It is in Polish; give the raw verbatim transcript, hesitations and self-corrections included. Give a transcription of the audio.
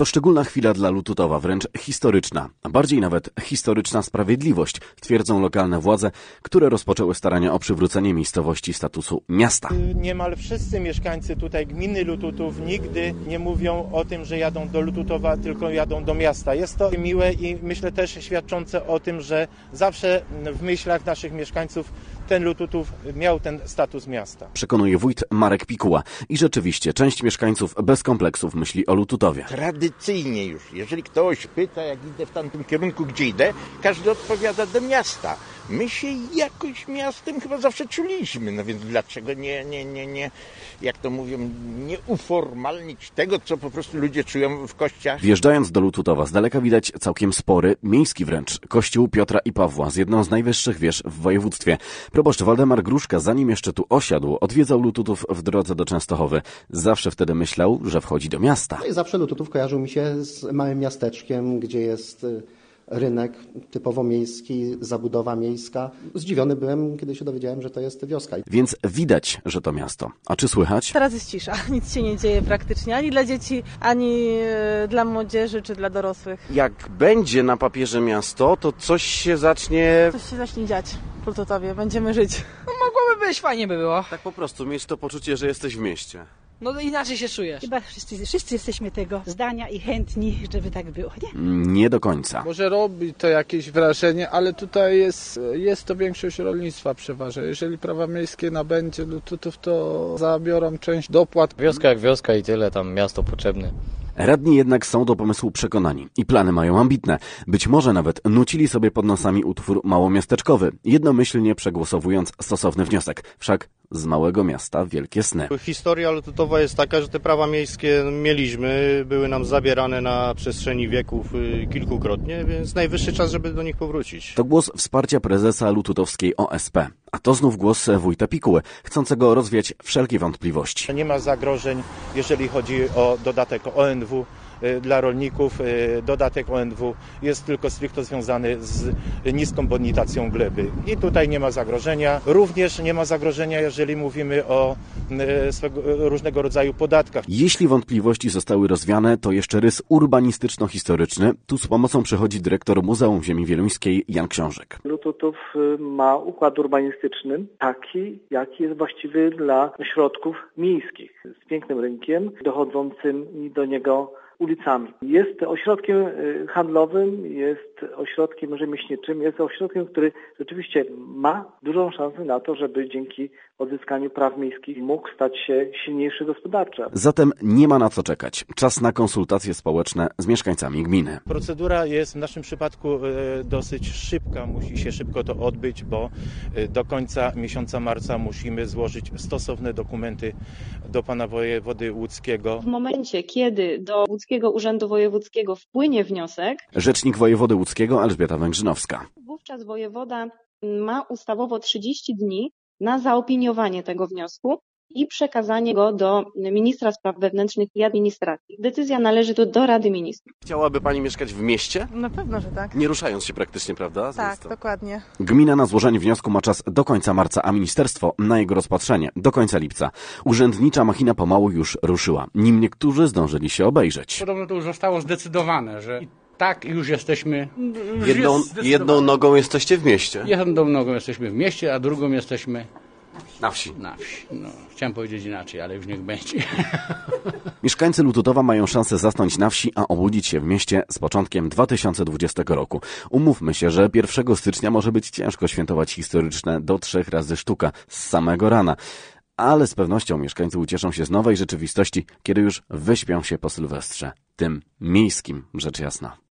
To szczególna chwila dla Lututowa, wręcz historyczna, a bardziej nawet historyczna sprawiedliwość, twierdzą lokalne władze, które rozpoczęły starania o przywrócenie miejscowości statusu miasta. Niemal wszyscy mieszkańcy tutaj gminy Lututów nigdy nie mówią o tym, że jadą do Lututowa, tylko jadą do miasta. Jest to miłe i myślę też świadczące o tym, że zawsze w myślach naszych mieszkańców ten Lututów miał ten status miasta. Przekonuje wójt Marek Pikuła i rzeczywiście część mieszkańców bez kompleksów myśli o Lututowie. Tradycyjnie już, jeżeli ktoś pyta, jak idę w tamtym kierunku, gdzie idę, każdy odpowiada do miasta. My się jakoś miastem chyba zawsze czuliśmy, no więc dlaczego nie, nie, nie, nie, jak to mówią, nie uformalnić tego, co po prostu ludzie czują w kościach. Wjeżdżając do Lututowa z daleka widać całkiem spory, miejski wręcz, kościół Piotra i Pawła z jedną z najwyższych wież w województwie. Proboszcz Waldemar Gruszka, zanim jeszcze tu osiadł, odwiedzał Lututów w drodze do Częstochowy. Zawsze wtedy myślał, że wchodzi do miasta. No i zawsze Lututów kojarzył mi się z małym miasteczkiem, gdzie jest rynek typowo miejski, zabudowa miejska. Zdziwiony byłem, kiedy się dowiedziałem, że to jest wioska. Więc widać, że to miasto. A czy słychać? Teraz jest cisza. Nic się nie dzieje praktycznie. Ani dla dzieci, ani dla młodzieży, czy dla dorosłych. Jak będzie na papierze miasto, to coś się zacznie... Coś się zacznie dziać w Lututowie. Będziemy żyć. No, mogłoby być, fajnie by było. Tak po prostu, mieć to poczucie, że jesteś w mieście. No inaczej się czujesz. Chyba wszyscy, wszyscy jesteśmy tego zdania i chętni, żeby tak było, nie? Nie do końca. Może robi to jakieś wrażenie, ale tutaj jest, jest to większość rolnictwa przeważa. Jeżeli prawa miejskie nabędzie Lututów, to zabiorą część dopłat. Wioska jak wioska i tyle, tam miasto potrzebne. Radni jednak są do pomysłu przekonani i plany mają ambitne. Być może nawet nucili sobie pod nosami utwór małomiasteczkowy, jednomyślnie przegłosowując stosowny wniosek. Wszak z małego miasta wielkie sny. Historia Lututowa jest taka, że te prawa miejskie mieliśmy, były nam zabierane na przestrzeni wieków kilkukrotnie, więc najwyższy czas, żeby do nich powrócić. To głos wsparcia prezesa lututowskiej O S P. A to znów głos wójta Pikuły, chcącego rozwiać wszelkie wątpliwości. Nie ma zagrożeń, jeżeli chodzi o dodatek O N W dla rolników. Dodatek O N W jest tylko stricte związany z niską bonitacją gleby. I tutaj nie ma zagrożenia. Również nie ma zagrożenia, jeżeli mówimy o swego, różnego rodzaju podatkach. Jeśli wątpliwości zostały rozwiane, to jeszcze rys urbanistyczno-historyczny. Tu z pomocą przychodzi dyrektor Muzeum Ziemi Wieluńskiej Jan Książek. Lututów ma układ urbanistyczny taki, jaki jest właściwy dla ośrodków miejskich, z pięknym rynkiem dochodzącym do niego ulicami. Jest ośrodkiem handlowym, jest ośrodkiem rzemieślniczym, jest ośrodkiem, który rzeczywiście ma dużą szansę na to, żeby dzięki odzyskaniu praw miejskich mógł stać się silniejszy gospodarczo. Zatem nie ma na co czekać. Czas na konsultacje społeczne z mieszkańcami gminy. Procedura jest w naszym przypadku dosyć szybka. Musi się szybko to odbyć, bo do końca miesiąca marca musimy złożyć stosowne dokumenty do pana wojewody łódzkiego. W momencie, kiedy do Łódzkiego Urzędu Wojewódzkiego wpłynie wniosek, rzecznik wojewody łódzkiego Elżbieta Węgrzynowska. Wówczas wojewoda ma ustawowo trzydzieści dni na zaopiniowanie tego wniosku i przekazanie go do ministra spraw wewnętrznych i administracji. Decyzja należy tu do Rady Ministrów. Chciałaby pani mieszkać w mieście? Na pewno, że tak. Nie ruszając się praktycznie, prawda? Tak, dokładnie. Gmina na złożenie wniosku ma czas do końca marca, a ministerstwo na jego rozpatrzenie do końca lipca. Urzędnicza machina pomału już ruszyła, nim niektórzy zdążyli się obejrzeć. Podobno to już zostało zdecydowane, że tak, już jesteśmy... Jedną, jedną nogą jesteście w mieście? Jedną nogą jesteśmy w mieście, a drugą jesteśmy... Na wsi. Na wsi. No, chciałem powiedzieć inaczej, ale już niech będzie. Mieszkańcy Lututowa mają szansę zasnąć na wsi, a obudzić się w mieście z początkiem dwa tysiące dwudziestego roku. Umówmy się, że pierwszego stycznia może być ciężko świętować historyczne do trzech razy sztuka z samego rana. Ale z pewnością mieszkańcy ucieszą się z nowej rzeczywistości, kiedy już wyśpią się po Sylwestrze, tym miejskim, rzecz jasna.